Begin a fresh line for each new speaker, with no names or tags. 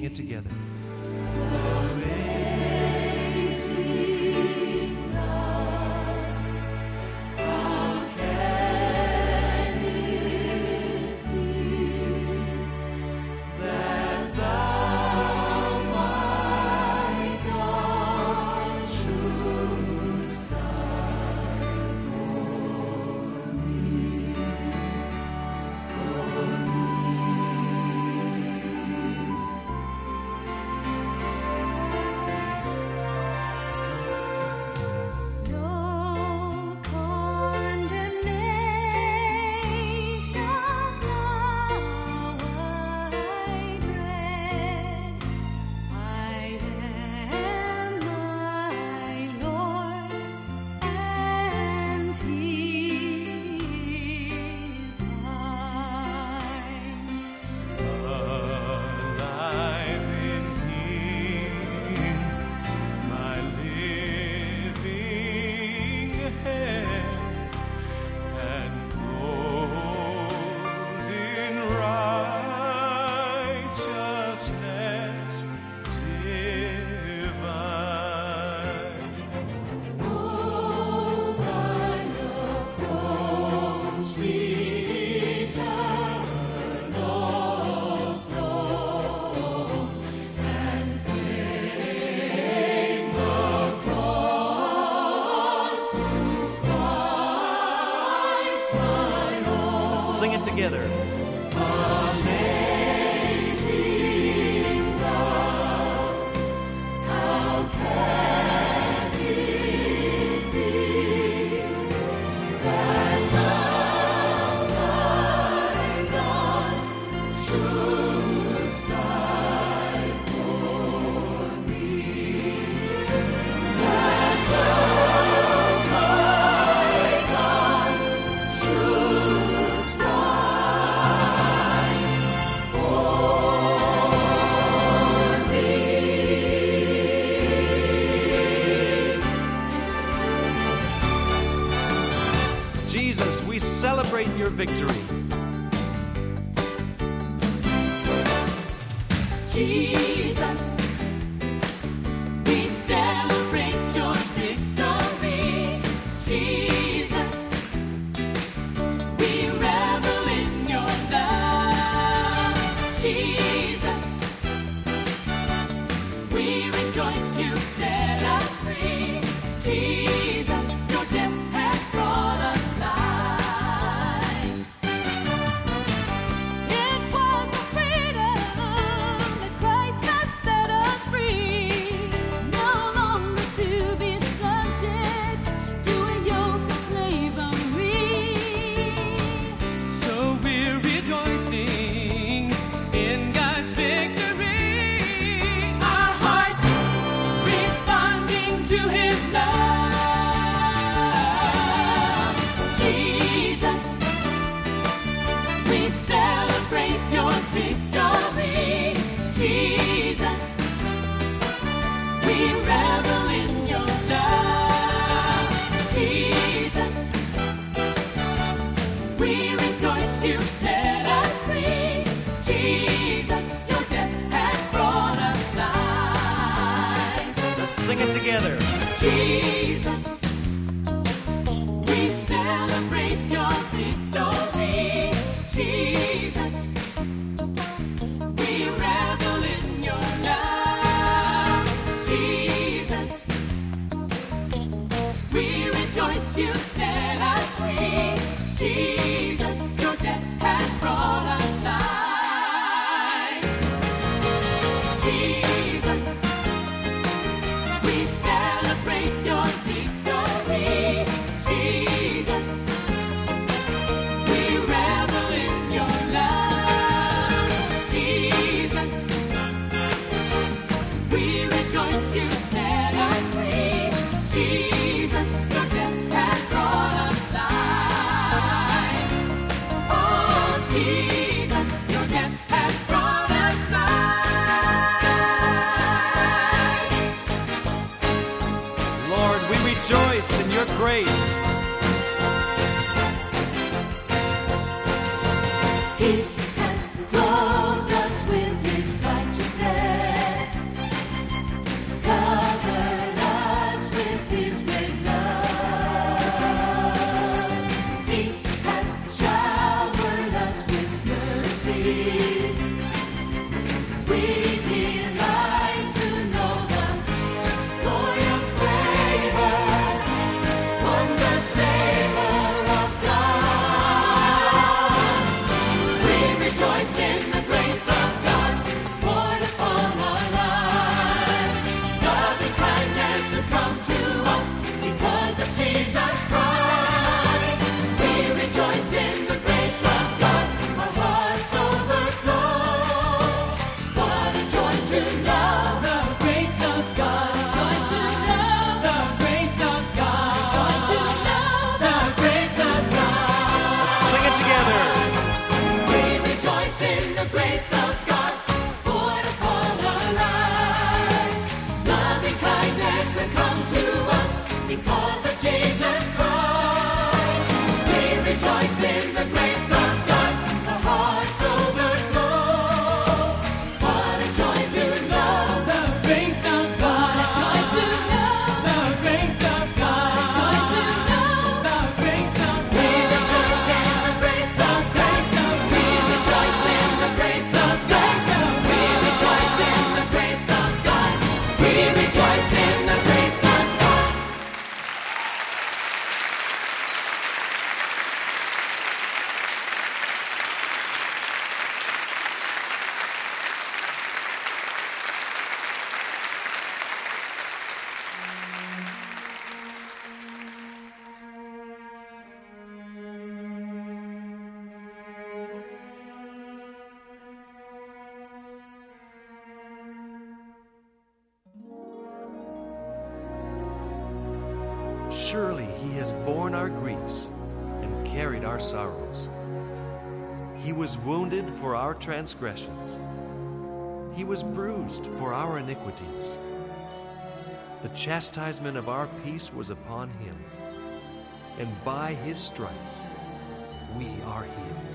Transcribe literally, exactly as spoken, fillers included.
it together. Sing it together.
Amazing love, how can it be that love like God should die for me? That love like God should
Jesus, we celebrate your victory.
Jesus, we celebrate your victory. Jesus, we revel in your love. Jesus, we rejoice you set us free. Jesus, your death has brought us life. It was the freedom that Christ has set us free. No longer to be subject to a yoke of slavery.
So we're rejoicing in God's victory.
Our hearts responding to his love. Jesus, we celebrate your victory. Jesus, we revel in your love. Jesus, we rejoice you set us free. Jesus, your death has brought us life.
Let's sing it together.
Jesus, we celebrate your victory. Jesus, we revel in your love. Jesus, we rejoice you set us free. Jesus, your death has brought us life. Jesus, we celebrate your victory. Jesus, we revel in your love. Jesus, we rejoice you set us free. Jesus, your death has brought us life. Oh, Jesus, your death has brought us life.
Lord, we rejoice in your grace.
He has clothed us with his righteousness.
Surely he has borne our griefs and carried our sorrows. He was wounded for our transgressions. He was bruised for our iniquities. The chastisement of our peace was upon him, and by his stripes we are healed.